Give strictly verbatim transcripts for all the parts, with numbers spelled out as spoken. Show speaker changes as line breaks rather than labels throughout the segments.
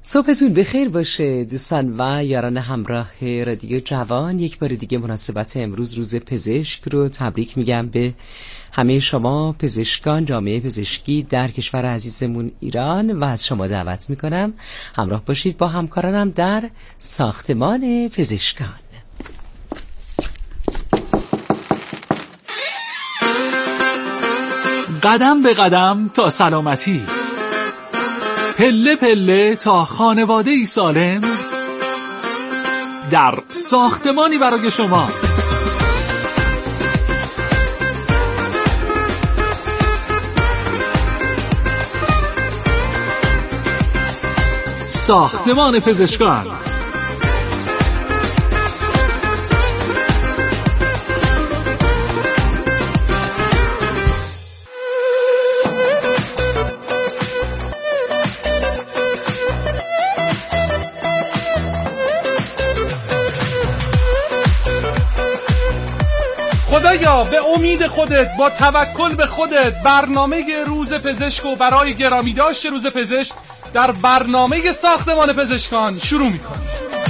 صبحتون بخیر باشه دوستان و یاران همراه رادیو جوان. یک بار دیگه مناسبت امروز روز پزشک رو تبریک میگم به همه شما پزشکان، جامعه پزشکی در کشور عزیزمون ایران و از شما دعوت میکنم همراه باشید با همکارانم در ساختمان پزشکان.
قدم به قدم تا سلامتی، پله پله تا خانواده‌ای سالم، در ساختمانی برای شما. ساختمان پزشکان.
خدایا به امید خودت، با توکل به خودت، برنامه روز پزشک و برای گرامی داشت روز پزشک در برنامه ساختمان پزشکان شروع می‌کنیم.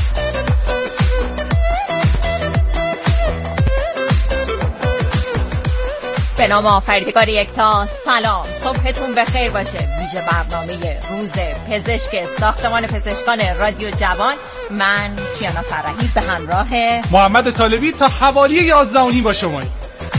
به نام آفریدگار یکتا، سلام، صبحتون بخیر باشه. ویژه برنامه روز پزشک ساختمان پزشکان رادیو جوان، من کیانا فرحی به همراه
محمد طالبی تا حوالی یازده و نیم با شماییم.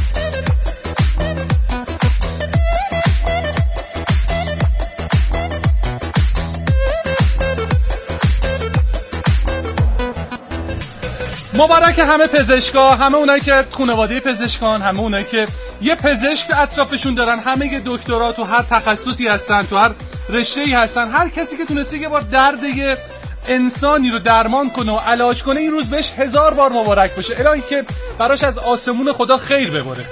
مبارک همه پزشکا، همه اونایی که خانواده پزشکان، همه اونایی که یه پزشک اطرافشون دارن، همه یه دکترا تو هر تخصصی هستن، تو هر رشته‌ای هستن. هر کسی که تونسته یه بار درد یه انسانی رو درمان کنه و علاج کنه، این روز بهش هزار بار مبارک باشه. الهی که براش از آسمون خدا خیر بباره.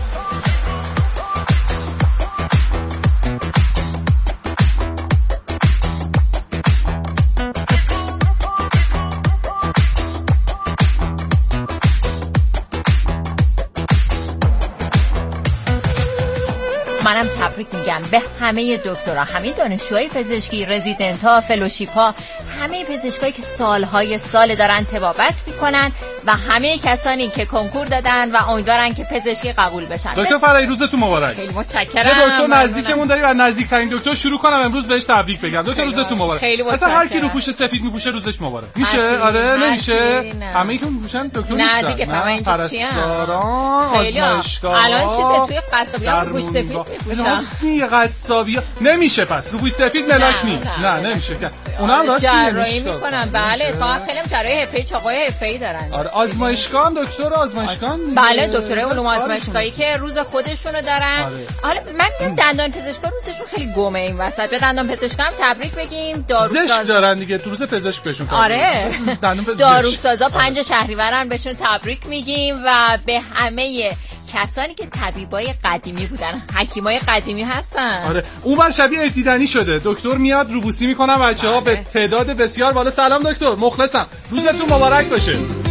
منم تبریک میگم به همه دکترها، همه دانشجوهای پزشکی، رزیدنت‌ها، فلوشیپ‌ها، همه پزشکایی که سالهای سال دارن طبابت میکنن و همه کسانی که کنکور دادن و امیدوارن که پزشکی قبول بشن.
دکتر فرحی روزتون مبارک.
خیلی متشکرم.
یه دکتر نزدیکمون داریم و نزدیکترین دکتر شروع کنم امروز بهش تبریک بگم. دکتر روزتون مبارک.
خیلی متشکرم.
مثلا هر کی رو پوش سفید میپوشه روزش مبارک. میشه؟ آره نمیشه. همه که میپوشن دکتر نیستن.
نه دیگه فهمید
پرستاران، آزمایشگاه.
الان چیز توی قصابی‌ها رو پوش سفید میپوشن.
راستی قصابی نمیشه، پس رو پوش سفید ملاک نیست. نه نمیشه. اونا هم راستی
جراحی میکنن. بله تا خیلی هم جراحی حرفه‌ای، چاقوی حرفه‌ای دارن.
آره آزمایشگاه، دکتر آزمایشگاه.
بله دکترای علوم آزمایشگاهی که روز خودشونو دارن. حالا من میگم دندان پزشکا روزشون خیلی گمه این وسط. به دندان پزشکا هم تبریک بگیم.
داروساز دارن دیگه، تو روز پزشک بهشون تبریک.
آره داروسازا پنج شهریورن بهشون تبریک میگیم و به همه کسانی که طبیبای قدیمی بودن، حکیمای قدیمی هستن.
آره اون بر شبیه دیدنی شده. دکتر میاد روبوسی میکنن بچه‌ها به تعداد بسیار بالا. سلام دکتر، مخلصم، روزتون مبارک باشه.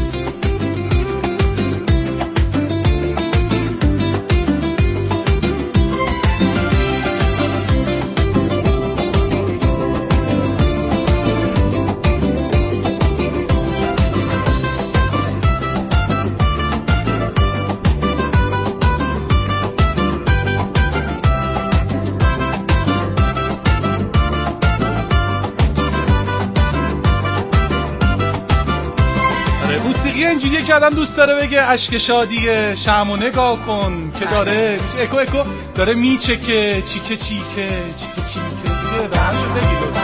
اینجوریه که آدم دوست داره بگه اشک شادی شمعو نگاه کن که داره اکو اکو داره میچکه چیکه چیکه چیکه چیکه دیگه به همشون بگید.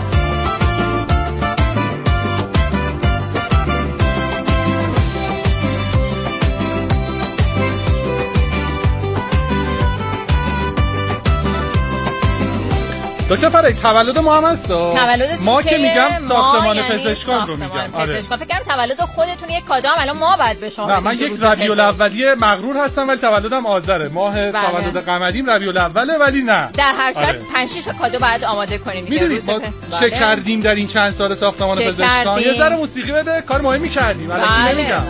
دکتر فرحی تولد ما هم هست.
تولد
ما که میگم ساختمان
یعنی
پزشکان رو میگم.
آره فکر کنم تولد خودتون یک کادو هم الان ما بعد به شما بدیم.
نه من یک ربیع الاولیه مغرور هستم ولی تولدم آذره. ماه بله. تولد قمریم ربیع الاوله ولی نه.
در هر صورت آره. پنج شش کادو بعد آماده کنیم دیگه.
میدونید ما چه کردیم در این چند سال ساختمان پزشکان؟ یه ذره موسیقی بده، کار مهمی کردیم. الان نمیگم.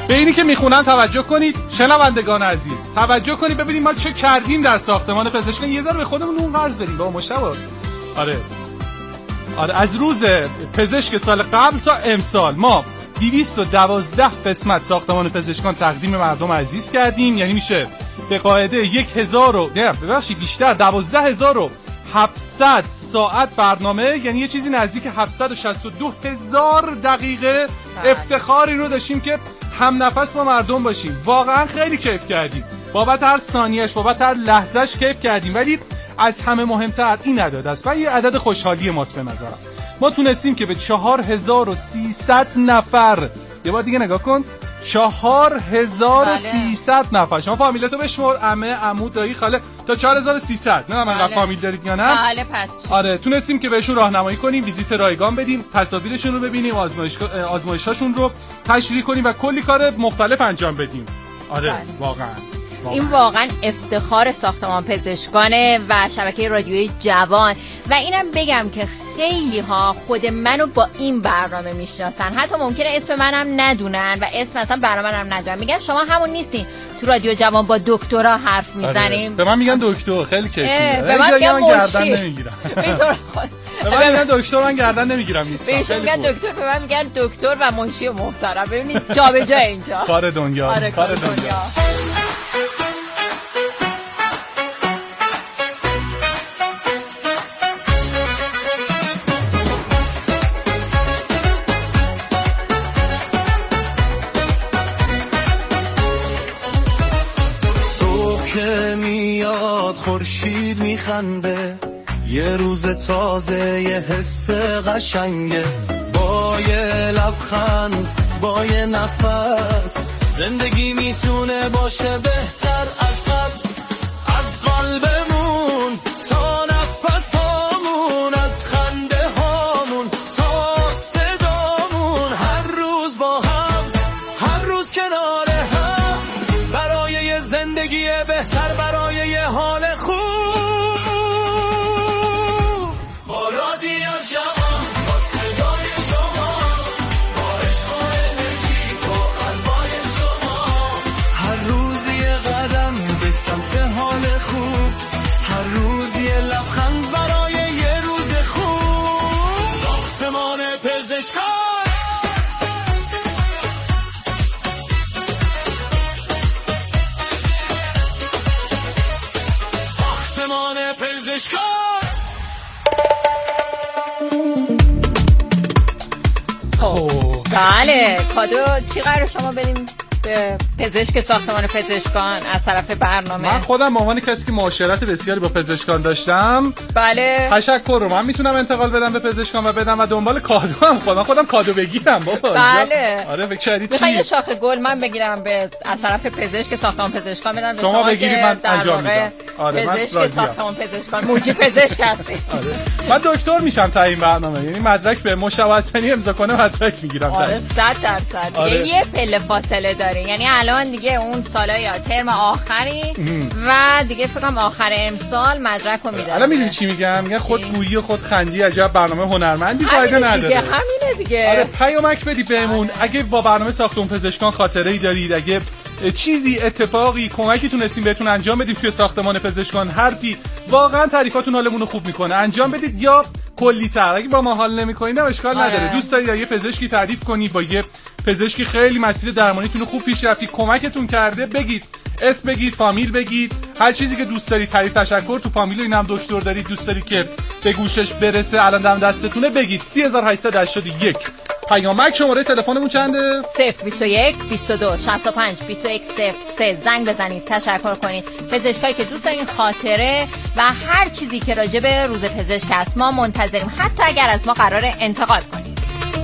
به اینی که میخونن توجه کنید. شنوندگان عزیز توجه کنید ببینید ما چه کردیم در ساختمان پزشکان. یه ذره به خودمون اون قرض بدیم با مشتبه. آره آره از روز پزشک سال قبل تا امسال ما دویست و دوازده قسمت ساختمان پزشکان تقدیم مردم عزیز کردیم. یعنی میشه به قاعده یک هزار و نه ببخشید بیشتر دوازده هزار و هفتصد ساعت برنامه، یعنی یه چیزی نزدیک هفتصد و شصت و دو هزار دقیقه افتخاری رو داشتیم که هم نفس با مردم باشیم. واقعا خیلی کیف کردیم، بابت هر ثانیه‌اش بابت هر لحظه‌اش کیف کردیم. ولی از همه مهمتر این عدد است و یه عدد خوشحالی ماست به نظرم. ما تونستیم که به چهار هزار و سیصد نفر، یه بار دیگه نگاه کن، چهار هزار و سیصد نفر، شما فامیلتو بشمر، عمه، عمو، دایی، خاله، تا چهار هزار و سیصد. نه من انقدر فامیل دارید یا نه؟
بله پس
آره تونستیم که بهشون راهنمایی کنیم، ویزیت رایگان بدیم، تصاویرشون رو ببینیم، آزمایش آزمایشاشون رو تشریح کنیم و کلی کار مختلف انجام بدیم. آره بله. واقعا
این واقعا افتخار ساختمان پزشکانه و شبکه رادیویی جوان. و اینم بگم که خیلی ها خود منو با این برنامه میشناسن، حتی ممکنه اسم منم ندونن و اسم اصلا برنامه منم ندونن. میگن شما همون نیستین تو رادیو جوان با دکترا حرف میزنیم.
به من میگن دکتر، خیلی کیف میگیره.
به من میگن
گردن نمیگیرم. به من میگن دکتر، من گردن نمیگیرم نیستم.
بهشون میگن دکتر، به من میگن دکتر و منشی محترم. ببینید جا به جا اینجا
کار دنیا.
آره کار دنیا.
خورشید میخنده، یه روز تازه، یه حس قشنگه، با یه لبخند، با یه نفس، زندگی میتونه باشه بهتر از قبل. از قلبمون تا نفس هامون، از خنده هامون تا صدامون، هر روز با هم، هر روز کنار هم، برای یه زندگی بهتر، برای یه حال خوب. با رادیو جوان، با صدای شما، با عشق و انرژی، با قلبای شما، هر روز یه قدم به سمت حال خوب، هر روز یه لبخند برای یه روز خوب. ساختمان پزشکان، ساختمان پزشکان.
بله کادو چی قرار شما بدیم به پزشک ساختمان پزشکان از طرف برنامه؟
من خودم به عنوان کسی که معاشرت بسیاری با پزشکان داشتم،
بله
تشکر رو من میتونم انتقال بدم به پزشکان و بدم و دنبال کادو هم خودم خودم کادو بگیرم بابا.
بله
آره فکر چی؟
میخوام یه شاخه گل من بگیرم به از طرف پزشک ساختمان پزشکان بدم به شما,
شما بگیری من انجام میدم.
آره پزشک ساختمان پزشکان موجی پزشک هستی.
آره من دکتر میشم تا این برنامه، یعنی مدرک به مشتبه حسنی امضا کنه مدرک میگیرم.
آره صد درصد. آره. یه پله فاصله داره، یعنی الان دیگه اون سالای ترم آخری و دیگه فکر کنم آخر امسال مدرک رو میدن.
الان میدونی چی میگم؟ میگن خودگویی و خودخندی عجب برنامه هنرمندی فایده نداره.
دیگه همینه دیگه.
آره پیامک بدی بهمون. اگه با برنامه ساختمان پزشکان خاطره‌ای دارید، اگه چیزی اتفاقی کمکی تونستیم بهتون انجام بدیم توی ساختمان پزشکان، حرفی واقعا تعریفاتون حالمون رو خوب میکنه انجام بدید، یا کلی تر اگه با ما حال نمیکنید هم اشکال
آره.
نداره. دوست دارید یه پزشکی تعریف کنید، با یه پزشکی خیلی مسیر درمانیتون خوب پیش رفتی، کمکتون کرده، بگید، اسم بگید، فامیل بگید، هر چیزی که دوست دارید، تعریف تشکر تو فامیل این هم دکتر دارید دوست دارید که به گوشش برسه الان دم دستتونه بگید. سه هزار و هشتصد و هشتاد و یک پیامک. شماره تلفنمون چنده؟
صفر بیست و یک بیست و دو شصت و پنج بیست و یک صفر سه. زنگ بزنید، تشکر کنید. پزشکایی که دوست دارین خاطره و هر چیزی که راجع به روز پزشک هست ما منتظریم، حتی اگر از ما قراره انتقاد کنید.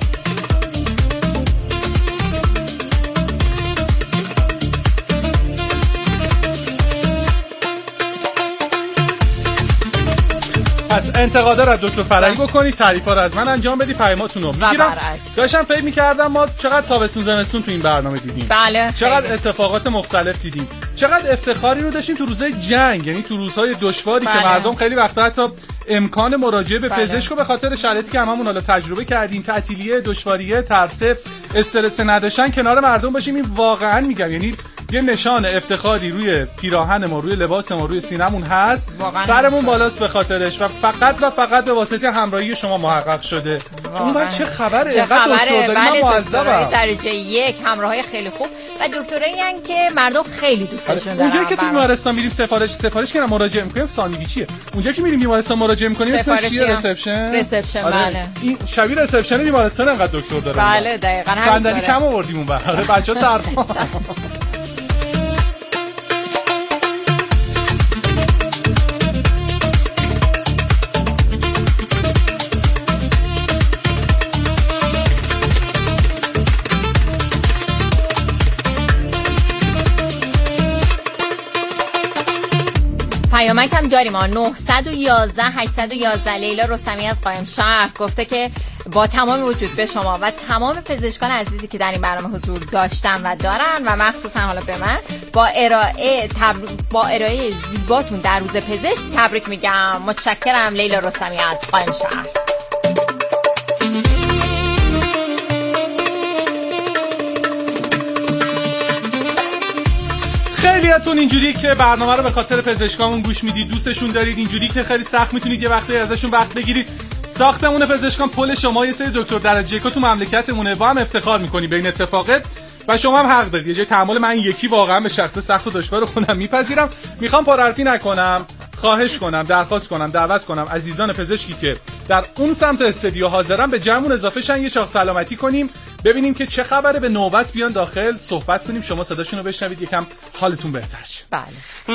پس انتقادا رو از دکتر فرنگی بکنید، تعریفا رو از من انجام بدی، پیاماتون رو میگیرم. داشتم فکر می‌کردم ما چقدر تابستون زمستون تو این برنامه دیدیم.
بله.
چقدر خیلی. اتفاقات مختلف دیدیم. چقدر افتخاری رو داشتیم تو روزهای جنگ، یعنی تو روزهای دشواری بله. که مردم خیلی وقتا حتی امکان مراجعه به
بله.
پزشک رو به خاطر شرایطی که هممون حالا تجربه کردیم، تعطیلیه، دشواریه، ترسه، استرس نداشتن کنار مردم باشیم. این واقعا میگم یعنی یه نشان افتخاری روی پیراهن ما، روی لباس ما، روی سینمون هست. سرمون بالاست به خاطرش و فقط و فقط به واسطه همراهی شما محقق شده. اون وقت چه خبره؟ اینقدر دکتر داریم، من معذبم.
درجه یک همراهی خیلی خوب و دکترایی ان که مردم خیلی دوستشون دارن.
اونجایی که تو بیمارستان میریم سفارش سفارش کنم مراجعه میکنیم ثانوی چیه؟ اونجایی که میریم بیمارستان مراجعه میکنیم اسمش چیه؟ رسپشن.
رسپشن بله.
این شبیه رسپشن بیمارستان انقدر دکتر داره.
بله دقیقاً همین.
صندلی کم آوردیم اون بر. بچه‌ها سرما.
پیامک هم داریم ها. نه یک یک هشت یک یک لیلا رستمی از قائم شهر گفته که با تمام وجود به شما و تمام پزشکان عزیزی که در این برنامه حضور داشتن و دارن و مخصوصا حالا به من با ارائه تبر... با ارائه زیباتون در روز پزشک تبریک میگم. متشکرم لیلا رستمی از قائم شهر.
خیلیاتون اینجوری که برنامه رو به خاطر پزشکامون گوش میدید، دوستشون دارید، اینجوری که خیلی سخت میتونید یه وقتی ازشون وقت بگیرید. ساختمون پزشکان پل شما یه سری دکتر درجه یک تو مملکتمونه، با هم افتخار میکنیم به این اتفاقات و شما هم حق دارید. یه جای تحمل من یکی واقعا به شخص سخت و دشوار رو خودم میپذیرم. میخوام پرحرفی نکنم، خواهش کنم، درخواست کنم، دعوت کنم عزیزان پزشکی که در اون سمت استودیو حاضرن به جمعمون اضافه شن، یه چاق سلامتی کنیم، ببینیم که چه خبره، به نوبت بیان داخل صحبت کنیم، شما صداشون رو بشنوید، یکم حالتون بهتر شه.
بله.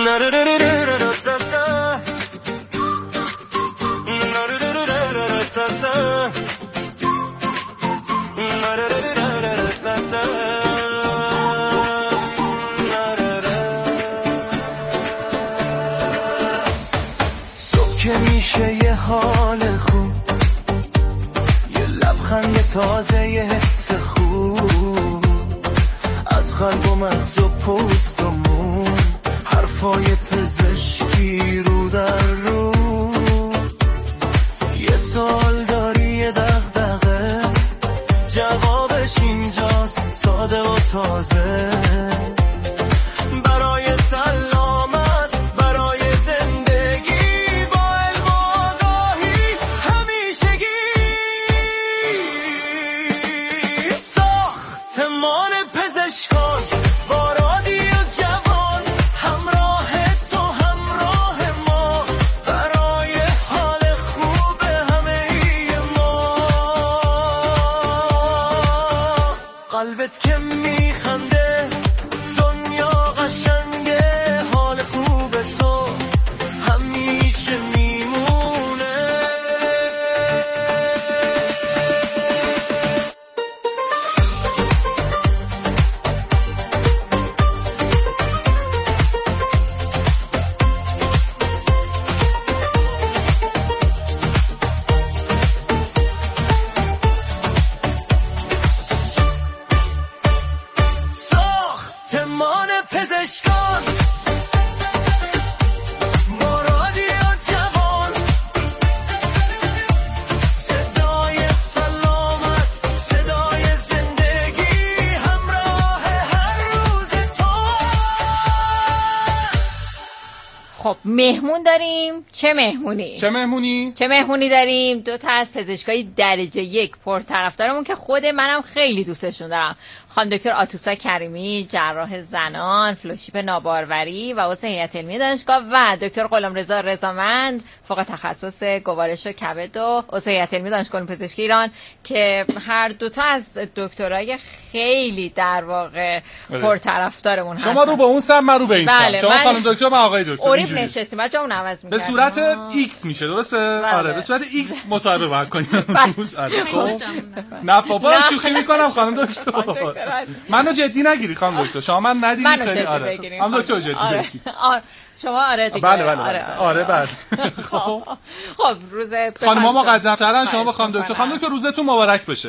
صبح که میشه یه حال خوب، یه لبخند تازه، یه حس خوب از قلب و مغز و پوست و مون، حرفای پزشکی رو در رو. یه سوال داری، یه دغدغه، جوابش اینجاست ساده و تازه. برای سلامت، برای زندگی، با علم و آگاهی همیشگی. ساختمان پزشکان با رادیو جوان، همراه تو همراه ما، برای حال خوب همه ما. قلبت که میخنده دنیا قشنگه، حال خوب تو همیشه میمونه. ساختمان پزشکان با رادیو جوان، صدای سلامت، صدای زندگی، همراه هر روز تو.
خب مهمون داریم. چه مهمونی؟
چه مهمونی؟
چه مهمونی داریم؟ دو تا از پزشکای درجه یک پرطرفدارمون که خود منم خیلی دوستشون دارم. خانم دکتر آتوسا کریمی، جراح زنان، فلوشیپ ناباروری و عضو هیئت علمی دانشگاه، و دکتر غلامرضا رضامند، فوق تخصص گوارش و کبد و عضو هیئت علمی دانشگاه پزشکی ایران، که هر دو تا از دکترای خیلی در واقع پرطرفدارمون هستن.
شما رو با اون سم، من رو به این
بله،
سم. شما خانم دکتر، من آقای دکتر.
اوریب نشستیم، بعد جامون عوض می‌کردیم.
به صورت ایکس میشه، درسته؟
بله.
آره، به صورت ایکس مصاحبه باید کنیم. آره. نه بابا، شوخی میکنم خانم دکتر. منو جدی نگیری خانم دکتر. شما من ندیدی خیلی. آره. خانم دکتر جدی بگیرید.
شما آره دیگه.
بله بله آره آره بله.
خب خب روز
خانم‌ها مقدم‌ترن، شما با خانم دکتر. خانم دکتر روزتون مبارک بشه.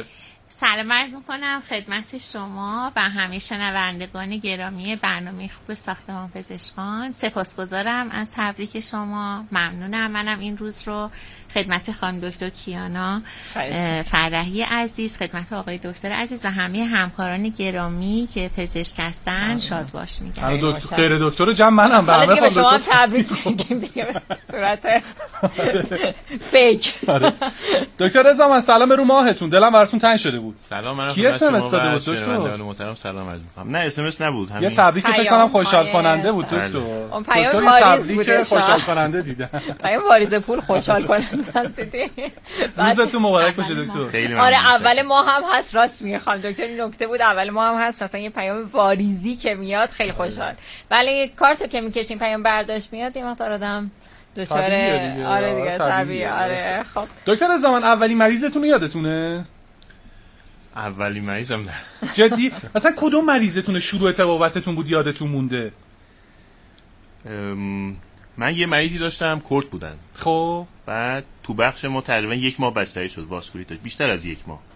سلام عرض میکنم خدمت شما و همه شنوندگان گرامی برنامه خوب ساختمان پزشکان. سپاسگزارم از تبریک شما، ممنونم. منم این روز رو خدمت خانم دکتر کیانا فرحی عزیز، خدمت آقای دکتر عزیز و همه همکاران گرامی که پزشک هستن شاد باش میگم.
حالا دکتر غیر دکتر جمع منم به
همه
خانم
شما تبریک میگیم دیگه به صورت فیک.
دکتر رضا من سلام رو ماهتون، دلم براتون تنگ شده بود.
سلام، من
کی اس ام اس داده بود دکتر؟
محترم سلام عرض می‌کنم. نه اس ام اس نبود، همین
یه تبریک فکر کنم خوشحال کننده بود دکتر.
اون پیام واریز بوده،
خوشحال کننده دیدم.
پیام واریز پول خوشحال کننده است دیدی.
روزتون مبارک باشه دکتر.
خیلی
آره اول ماه هم هست، راست میگه خانم دکتر، این نکته بود، اول ماه هم هست مثلا یه پیام واریزی که میاد خیلی خوشحال. ولی کارتو که میکشیم پیام برداشت میاد یه مقدار آدم دچار آره دیگه طبیعیه. آره خب
دکتر زمان اولی مریضتون رو یادتونه؟
اولی مریضم نه.
جدی؟ مثلا کدوم مریضتون شروع طبابتتون بود یادتون مونده؟
من یه مریضی داشتم کرد بودن.
خب
بعد تو بخش ما تقریبا یک ماه بستری شد، واسکولیتش بیشتر از یک ماه.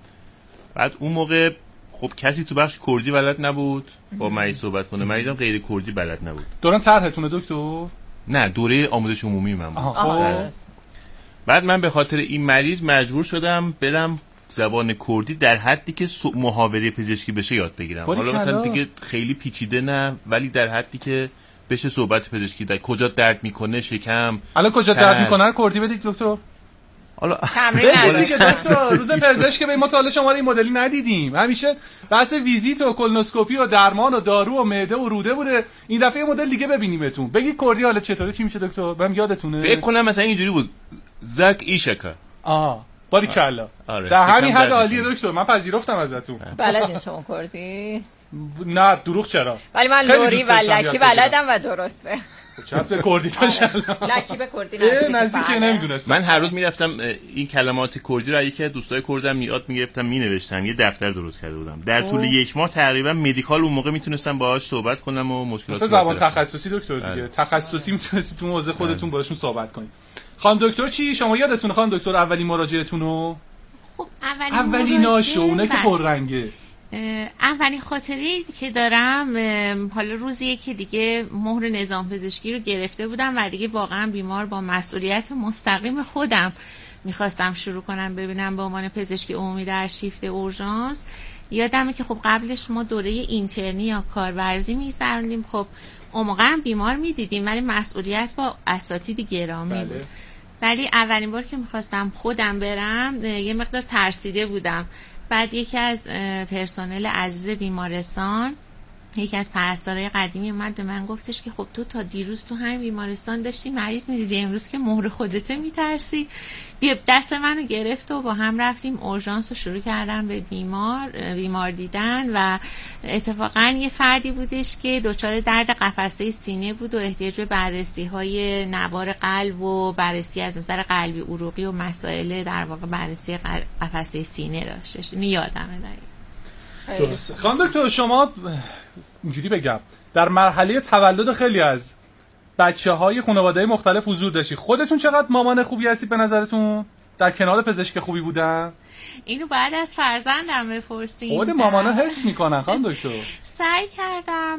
بعد اون موقع خب کسی تو بخش کردی بلد نبود با مریض صحبت کنه، مریضم غیر کردی بلد نبود.
دوران طرحتونه دکتر؟
نه دوره آموزش عمومی من بود.
خب
بعد من به خاطر این مریض مجبور شدم برم زبان کردی در حدی که محاوره پزشکی بشه یاد بگیرم. حالا مثلا دیگه خیلی پیچیده نه، ولی در حدی که بشه صحبت پزشکی در کجا درد میکنه، شکم،
الان کجا
سر.
درد میکنه کردی بدید دکتر.
حالا
تمرین نداشت
دکتر. روز پزشک به ما تا حالا شما این مدلی ندیدیم، همیشه بحث ویزیت و کولونوسکوپی و درمان و دارو و معده و روده بوده. این دفعه مدل دیگه ببینیمتون. بگید کردی حالا چطوره چی میشه دکتر؟ بهم یادتونه.
فکر کنم مثلا اینجوری بود زک ایشکا.
آه باریکلا.
آره.
در همین حد عالیه دکتر، من پذیرفتم ازتون.
بلدین شما کردی؟
نه دروغ چرا؟
ولی من لوری و لکی بلدم و درسته.
چرا به کردی داشتم؟
لکی به کردی
نزدیکه نمیدونستم.
من هر روز میرفتم این کلمات کردی رو یکی از دوستای کردم یاد میگرفتم مینوشتم، یه دفتر درست کرده بودم. در طول یک ماه تقریبا مدیکال اون موقع میتونستم باهاش صحبت کنم و مشکلات
مثلا زبان تخصصی دکتر دیگه. تخصصی میتونستید تو حوزه خودتون باشون صحبت کنید. خانم دکتر چی شما یادتون خانم دکتر اولین مراجعتون رو؟
خب اولین
اولیناشو اونه که پررنگه.
اولین خاطری که دارم حالا روزیه که دیگه مهر نظام پزشکی رو گرفته بودم و دیگه واقعا بیمار با مسئولیت مستقیم خودم میخواستم شروع کنم ببینم به عنوان پزشک عمومی در شیفت اورژانس. یادمه که خب قبلش ما دوره اینترنی یا کارورزی می‌گذروندیم، خب اون موقع هم بیمار میدیدیم ولی مسئولیت با اساتید گرامی بله. بود. ولی اولین بار که میخواستم خودم برم یه مقدار ترسیده بودم. بعد یکی از پرسنل عزیز بیمارستان، یکی از پرستارای قدیمی اومد به من گفتش که خب تو تا دیروز تو همین بیمارستان داشتی مریض میدیدی، امروز که مهر خودته میترسی. بیا دست منو گرفت و با هم رفتیم اورژانس رو شروع کردم به بیمار بیمار دیدن و اتفاقا یه فردی بودش که دچار درد قفسه سینه بود و احتیاج به بررسی های نوار قلب و بررسی از نظر قلبی عروقی و مسائل در واقع بررسی قفسه سینه داشتش. اینو یادمه دقیقاً.
درسته. خانم دکتر شما اینجوری بگم در مرحله تولد خیلی از بچه‌های خانواده‌های مختلف حضور داشتی. خودتون چقدر مامان خوبی هستید به نظرتون؟ در کنار پزشک خوبی بودن؟
اینو بعد از فرزندم بپرسین.
خود مامانا حس میکنن خانم دکتر.
سعی کردم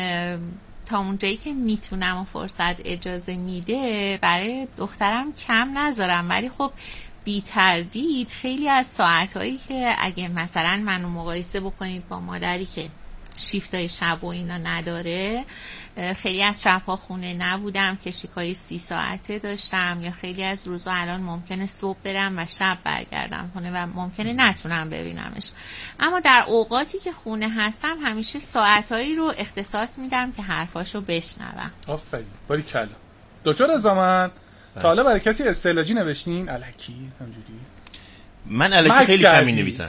تا اونجایی که میتونم و فرصت اجازه میده برای دخترم کم نذارم، ولی خب بی تردید خیلی از ساعتهایی که اگه مثلا منو مقایسه بکنید با مادری که شیفتای شب و اینا نداره، خیلی از شبها خونه نبودم که شیکای سی ساعته داشتم، یا خیلی از روزا الان ممکنه صبح برم و شب برگردم خونه و ممکنه نتونم ببینمش. اما در اوقاتی که خونه هستم همیشه ساعتهایی رو اختصاص میدم که حرفاشو بشنوم.
آفرین باریکلا. دکتر زمان تا حالا برای کسی استعلاجی نوشتین الکی همجوری؟
من الکی خیلی کمی نویسم.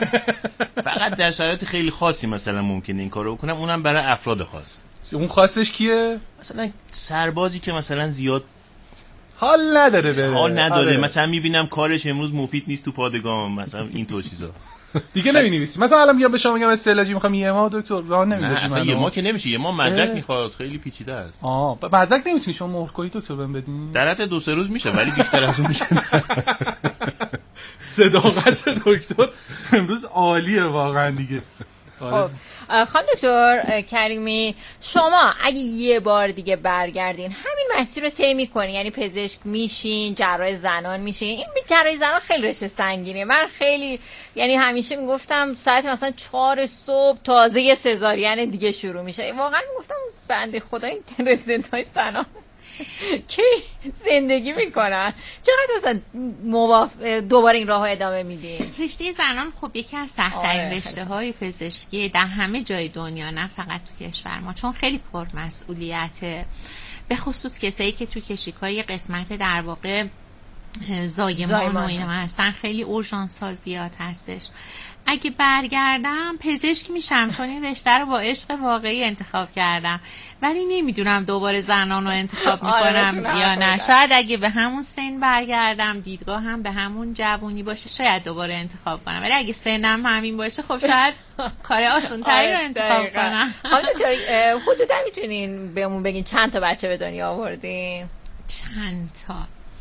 فقط در شرایط خیلی خاصی مثلا ممکنه این کارو بکنم، اونم برای افراد خاص.
اون خاصش کیه؟
مثلا سربازی که مثلا زیاد
حال نداره بره.
حال نداره
آره.
مثلا میبینم کارش امروز مفید نیست تو پادگان، مثلا این تو چیزا
دیگه نمی‌نویسی. مثلا الان میام به شما میگم استعلاجی میخوام یه ما دکتر راه نمی‌دی.
نه اصلا یه ما که نمیشه، یه ما مدرک میخواد، خیلی پیچیده است.
آه مدرک نمیتونی شما مهر کنی دکتر بهم بدین؟
در حد دو سه روز میشه ولی بیشتر از اون میشه.
صداقت دکتر امروز عالیه واقعا دیگه.
خب خانم دکتر کریمی، شما اگه یه بار دیگه برگردین همین مسیر رو طی می‌کنین، یعنی پزشک میشین، جراح زنان میشین. این جراح زنان خیلی رشته سنگینه. من خیلی یعنی همیشه میگفتم ساعت مثلا چهار صبح تازه یه سزارین دیگه شروع میشه. واقعا میگفتم بنده خدا این رزیدنت‌های زنان که زندگی میکنن چقدر اصلا مواف... دوباره این راه ها ادامه میدین؟
رشته زنان خب یکی از سخت‌ترین رشته های پزشکی در همه جای دنیا، نه فقط تو کشور ما، چون خیلی پرمسئولیته، به خصوص کسایی که تو کشیکای قسمت در واقع زایمان و اینا هستن، خیلی اورژانس ها زیاد هستش. اگه برگردم پزشک میشم چون این رشته رو با عشق واقعی انتخاب کردم، ولی نمیدونم دوباره زنان رو انتخاب میکنم یا نه. شاید اگه به همون سن برگردم، دیدگاه هم به همون جوونی باشه، شاید دوباره انتخاب کنم، ولی اگه سنم همین باشه خب شاید کار آسان تری رو انتخاب کنم.
حدودا میتونین بهمون بگین چند تا بچه به دنیا آوردین؟
چند تا؟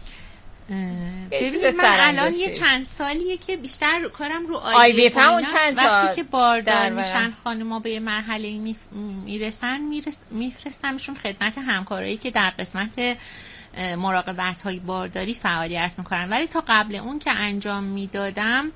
ببینید من الان یه چند سالیه که بیشتر کارم رو آی وی اف هست. وقتی که باردار میشن خانوما به یه مرحله میرسن میفرستمشون خدمت همکارایی که در قسمت مراقبت های بارداری فعالیت میکنن، ولی تا قبل اون که انجام میدادم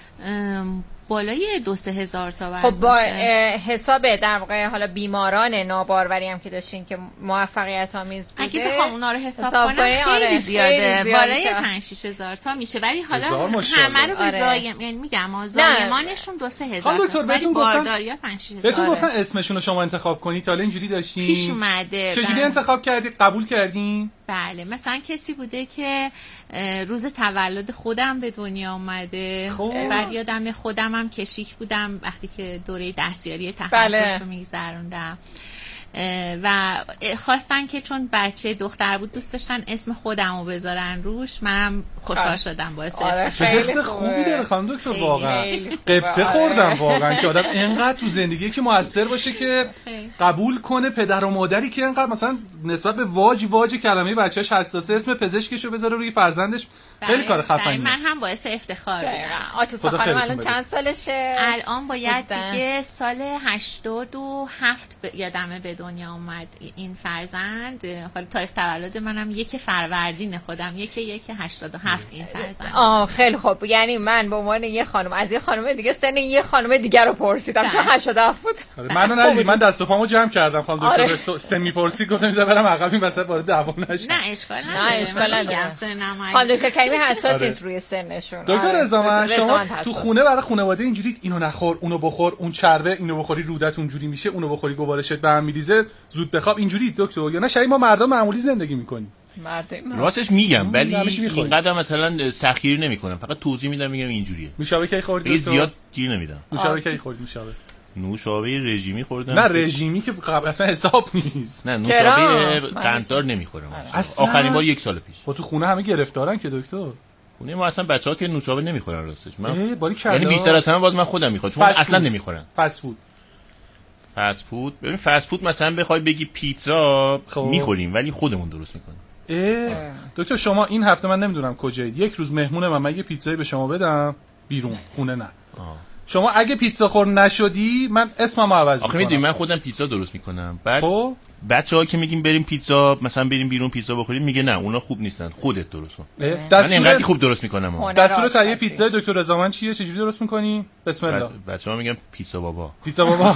بالای دو سه هزار تا باشه.
خب با حساب در واقع حالا بیماران ناباروری هم که داشتین که موفقیت آمیز بوده،
اگه بخوام اونا رو حساب, حساب کنم خیلی, آره زیاده, خیلی زیاده بالای پنج شش هزار تا میشه، ولی حالا همه رو به آره. زایم یعنی میگم زایمانشون دو سه هزار تا، ولی بارداریا پنج شش هزار.
بهتون گفتن اسمشون رو شما انتخاب کنید، حالا اینجوری داشتین
پیش اومده
چجوری انتخاب کردید؟ قبول کردین؟
بله، مثلا کسی بوده که روز تولد خودم به دنیا اومده، بعد یادم خودم هم کشیک بودم وقتی که دوره دستیاری تخصص رو میگذروندم و خواستن که چون بچه دختر بود دوست داشتن اسم خودم رو بذارن روش. منم خوشحال شدم با
افتخار. حس خوبی داره خانم دکتر، واقعا قبطه خوردم واقعا که آدم اینقدر تو زندگی که موثر باشه که قبول کنه پدر و مادری که اینقدر مثلا نسبت به واج واج کلمه بچه‌اش حساسه اسم پزشکشو بذاره روی فرزندش. خیلی کار خفنیه.
من هم باعث افتخار بودم.
آتوسا خانم الان چند سالشه؟
الان باید دیگه سال هشتاد و هفت یادمه به دنیا اومد این فرزند. حالا تاریخ تولد منم یک فروردین خودم، یک یک هشتاد و هفت این فرزند.
آه خیلی خوب. یعنی من به عنوان یه خانم از یه خانم دیگه سن یه خانم دیگه رو پرسیدم چون هشتاد و هفت بود.
منو ندیدی، من دست و پامو جمع کردم خانم دکتر سن میپرسی گفتم میذارم برم عقب این وسط وارد دعوا نشه.
نه اشکال نداره.
نه اشکال نداره. خانم دکتر کریمی حساس نیست روی سنشون.
دکتر رضا شما تو خونه برای خانواده اینجوری اینو نخور اونو بخور، اون چربه اینو بخوری رودت اونجوری میشه، اونو بخوری گوارشت به هم میریزه، زود بخواب، اینجوری دکتر؟ یا نه شاید ما مردم معمولی زندگی میکنیم؟
راستش میگم ولی اینقدر مثلا سختگیری نمیکنم، فقط توضیح میدم میگم اینجوریه.
نوشابه کی خوردی؟
زیاد گیر نمیدم.
نوشابه کی خوردی؟ نوشابه
نوشابه رژیمی خوردم.
نه رژیمی که قبل اصلا حساب نیست.
نه نوشابه قنددار نمیخورم. آخرین بار یک سال پیش.
خب تو خونه همه گرفتارن که دکتر.
خونه ما اصلا بچه‌ها که نوشابه نمیخورن راستش. من
یعنی
بیشتر از همه باز من خودم میخوام چون اصلا نمیخورن.
فست فود.
فست فود ببین فست فود مثلا بخوای بگی پیتزا میخوریم ولی خودمون درست میکنیم.
دکتر شما این هفته من نمیدونم کجایید، یک روز مهمون من من یه پیتزایی به شما بدم بیرون خونه نه آه. شما اگه پیتزا خور نشدی من اسممو عوض میکنم.
آخه میدونی من خودم پیتزا درست میکنم. بعد خب بچه‌ها که میگیم بریم پیتزا مثلا بریم بیرون پیتزا بخوریم میگه نه اونا خوب نیستن خودت درست کن. من اینقدر خوب درست میکنم.
دستور تهیه پیتزای دکتر رضا چیه؟ چجوری درست میکنی؟ بسم الله.
بچه‌ها میگن پیتزا بابا.
پیتزا بابا.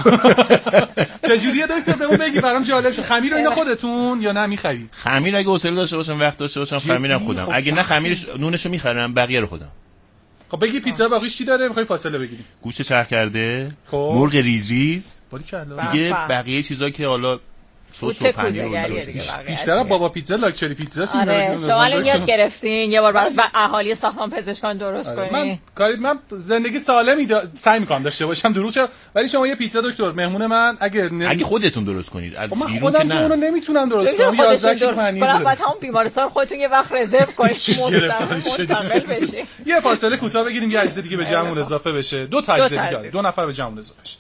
چجوریه دکتر بهمون بگی برام جالب شه. خمیر رو اینا خودتون یا نه میخری؟
خمیر اگه حوصله داشته باشم وقت داشته باشم خمیرم خودم. اگه نه خمیرش نونشو میخرم بقیه رو خودم.
خب بگی پیتزا باقیش چی داره؟ میخوای فاصله بگیریم؟
گوشت چرخ کرده، مرغ ریز ریز، دیگه بقیه چیزا که حالا سس و پنیر و
بیشتر بابا پیتزا لاکچری پیتزا سینا.
آره شما الان یاد گرفتین یه بار برای اهالی ساختمان پزشکان درست کنی.
من کاری من زندگی سالمی دا... سعی میکنم داشته باشم درست شه، ولی شما یه پیتزا دکتر مهمون من اگه
نمی... اگه خودتون درست کنید از
بیرون که نه اونو نمیتونم درست کنم. یازده کیلو پنیر
داره. بعد همون بیمارستان خودتون یه وقت رزرو کنید مستقل بشین.
یه فاصله کوتاه بگیریم یه عزیز دیگه به جمعمون اضافه بشه. دو تا عزیز دیگه دو نفر به جمعمون اضافه بشه.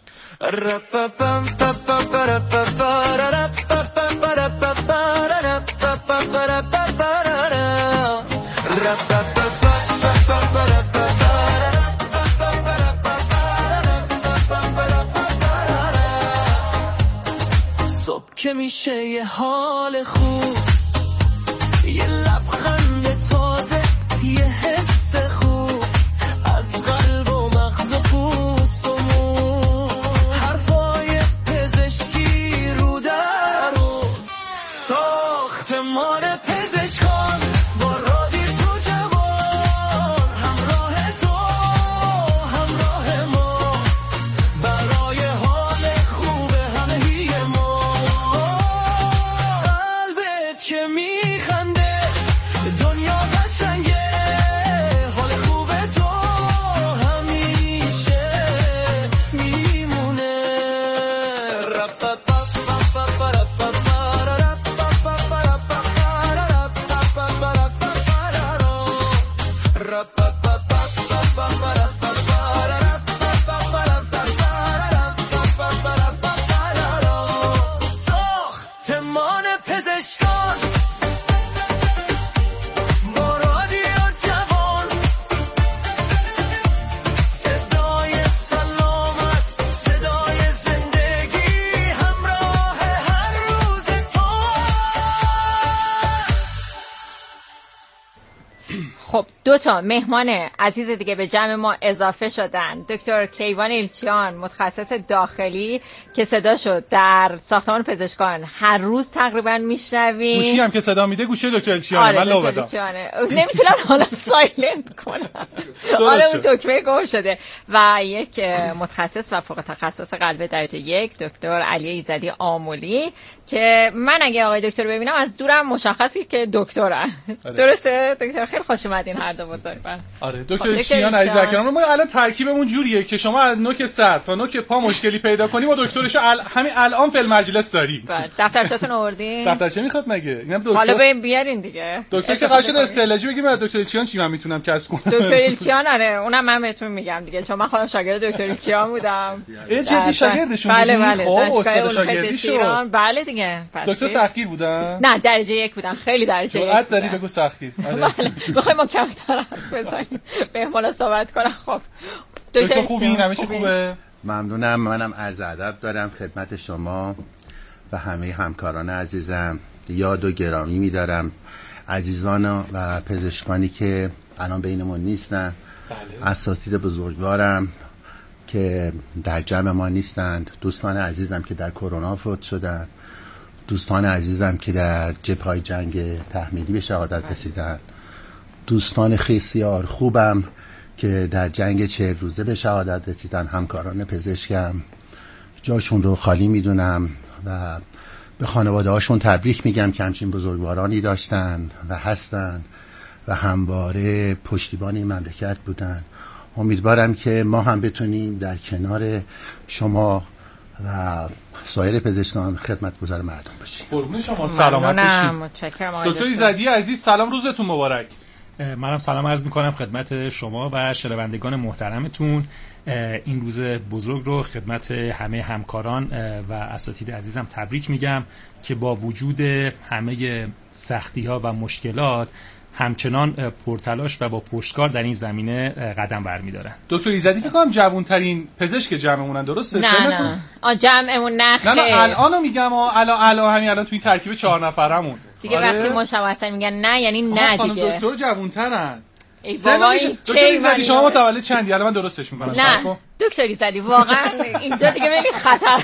که میشه یه حال خوب، یه لبخند تازه، یه حس خوب از قلب و مغز و پوست و مو. حرفای پزشکی رو در و ساختمان پزشکان با رادیو تو جوان، همراه تو همراه ما، برای حال خوب همه ما. قلبت که میخنده دنیا قشنگه، حال خوب تو همیشه میمونه. ساختمان پزشکان با رادیو جوان، صدای سلامت، صدای زندگی، همراه هر روز تو.
خب دو تا مهمان عزیز دیگه به جمع ما اضافه شدن. دکتر کیوان ایلچیان، متخصص داخلی که صداشو در ساختمان پزشکان هر روز تقریبا میشنویم.
گوشی هم که صدا میده گوشی دکتر ایلچیانه.
آره
من لو
دکتر
بدم
ایلچیانه. نمیتونم حالا سایلنت کنم، حالا اون دکمه گم شده. و یک متخصص و فوق تخصص قلب درجه یک، دکتر علی ایزدی آملی، که من اگه آقای دکتر ببینم از دورم مشخصی که دکترن. درسته دکتر؟ خیلی خوش اومدین هر دو بزرگوار.
آره دکتر ایلچیان عزیز اکرام، ما الان ترکیبمون جوریه که شما از نوک سر تا نوک پا مشکلی پیدا کنی، ما دکترشو ال... همین الان فل مجلس داریم.
بله دفترچه‌تون آوردین؟
دفترچه میخواد مگه؟ اینم دکتر.
حالا بریم بیارین دیگه.
دکتر که قاعده استعلاجی بگیم از دکتر ایلچیان چی من میتونم کسب کنم.
دکتر ایلچیان آره اونم من بهتون میگم دیگه، چون من خودم شاگرد دکتر ایلچیان بودم.
ای جدی شاگردشون
بله بله
خب استاد شاگردی شد.
بله دیگه.
دکتر سختگیر بودن؟
نه درجه یک بودم، خیلی درجه یک.
جرأت داری بگو سختگیر.
بله بخوایم ما کمتر حرف بزنیم مهمونا صحبت کنن. خب
دکتر خوبی؟ همیشه خوبه؟
ممنونم. منم عرض ادب دارم خدمت شما و همه همکاران عزیزم. یاد و گرامی می‌دارم عزیزان و پزشکانی که الان بینمون نیستن. بله. اساتید بزرگوارم که در جمع ما نیستند، دوستان عزیزم که در کرونا فوت شدن، دوستان عزیزم که در جبهه‌های جنگ تحمیلی به شهادت رسیدن، دوستان بسیار خوبم که در جنگ چهل روزه به شهادت رسیدن، همکاران پزشکم، جاشون رو خالی میدونم و به خانواده هاشون تبریک میگم که همچین بزرگوارانی داشتن و هستن و همواره پشتیبان این مملکت بودن. امیدوارم که ما هم بتونیم در کنار شما و سایر پزشکان خدمتگزار مردم باشیم.
قربون شما، سلامت باشید.
متشکرم.
دکتر ایزدی عزیز سلام، روزتون مبارک.
منم سلام عرض میکنم خدمت شما و شنوندگان محترمتون. این روز بزرگ رو خدمت همه همکاران و اساتید عزیزم تبریک میگم که با وجود همه سختی ها و مشکلات همچنان پرتلاش و با پشتکار در این زمینه قدم برمی‌دارن.
دکتر ایزدی فکر کنم جوان‌ترین پزشک جمعمونن، درسته؟
نه نه آ جمعمون نه
نه نه الانو میگم الان الان همین الان توی ترکیب چهار نفرمون
دیگه. آره؟ وقتی مشاورسن میگن نه یعنی نه دیگه.
دکتر جوان‌ترن.
ای بابا
دکتر ایزدی شما متولد چندی؟ الان من درستش میکنم.
نه دکتر ایزدی واقعا اینجا دیگه ببین خطر